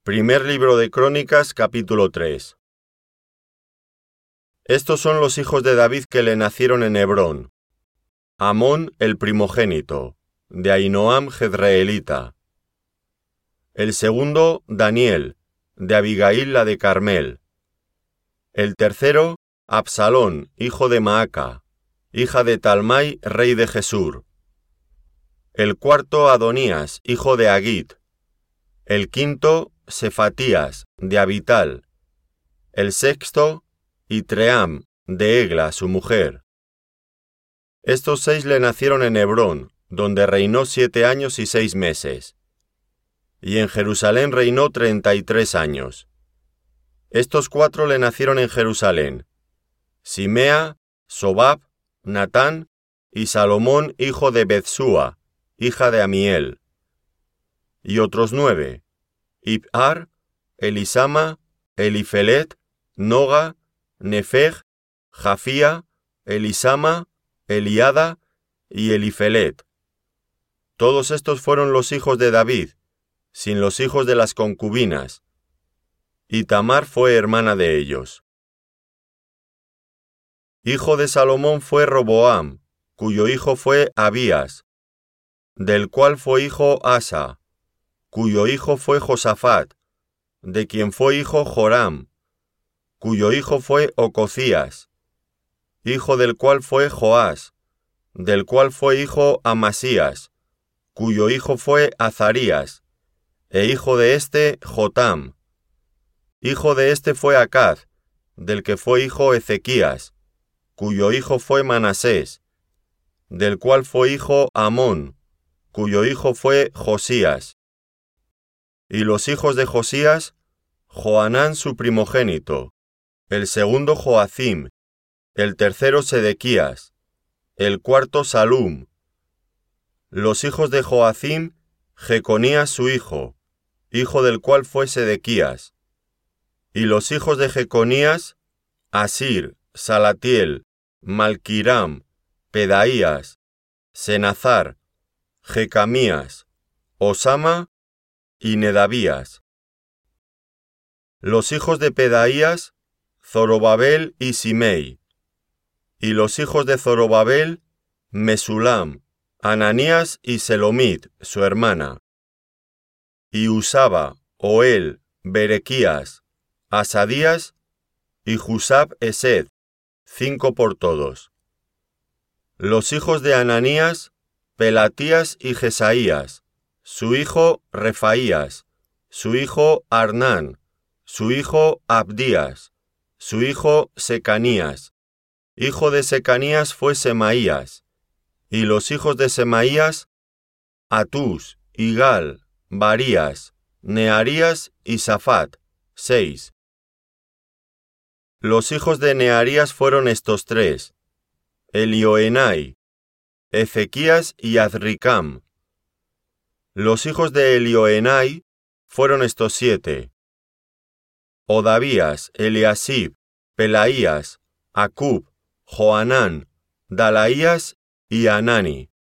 Primer libro de Crónicas, capítulo 3. Estos son los hijos de David que le nacieron en Hebrón. Amón, el primogénito, de Ahinoam jezreelita. El segundo, Daniel, de Abigail la de Carmel. El tercero, Absalón, hijo de Maaca, hija de Talmai, rey de Gesur. El cuarto, Adonías, hijo de Agit. El quinto, Sefatías, de Abital. El sexto, Itream, de Egla, su mujer. Estos 6 le nacieron en Hebrón, donde reinó 7 años y 6 meses. Y en Jerusalén reinó 33 años. Estos 4 le nacieron en Jerusalén: Simea, Sobab, Natán y Salomón, hijo de Bethsúa, hija de Amiel. Y otros 9, Ibhar, Elisama, Elifelet, Noga, Nefeg, Jafía, Elisama, Eliada y Elifelet. Todos estos fueron los hijos de David, sin los hijos de las concubinas, y Tamar fue hermana de ellos. Hijo de Salomón fue Roboam, cuyo hijo fue Abías, del cual fue hijo Asa, cuyo hijo fue Josafat, de quien fue hijo Joram, cuyo hijo fue Ococías, hijo del cual fue Joás, del cual fue hijo Amasías, cuyo hijo fue Azarías, e hijo de éste Jotam. Hijo de éste fue Acaz, del que fue hijo Ezequías, cuyo hijo fue Manasés, del cual fue hijo Amón, cuyo hijo fue Josías. Y los hijos de Josías, Joanán su primogénito, el segundo Joacim, el tercero Sedequías, el cuarto Salum. Los hijos de Joacim, Jeconías su hijo del cual fue Sedequías. Y los hijos de Jeconías, Asir, Salatiel, Malquiram, Pedaías, Senazar, Jecamías, Osama y Nedabías. Los hijos de Pedaías, Zorobabel y Simei. Y los hijos de Zorobabel, Mesulam, Ananías y Selomit, su hermana. Y Usaba, Oel, Berequías, Asadías y Jusab Esed, 5 por todos. Los hijos de Ananías, Pelatías y Jesaías, su hijo Refaías, su hijo Arnán, su hijo Abdías, su hijo Secanías. Hijo de Secanías fue Semaías, y los hijos de Semaías, Atús, Igal, Barías, Nearías y Safat, 6. Los hijos de Nearías fueron estos 3, Elioenai, Ezequías y Azricam. Los hijos de Elioenai fueron estos 7, Odavías, Eliasib, Pelaías, Acub, Joanán, Dalaías y Anani.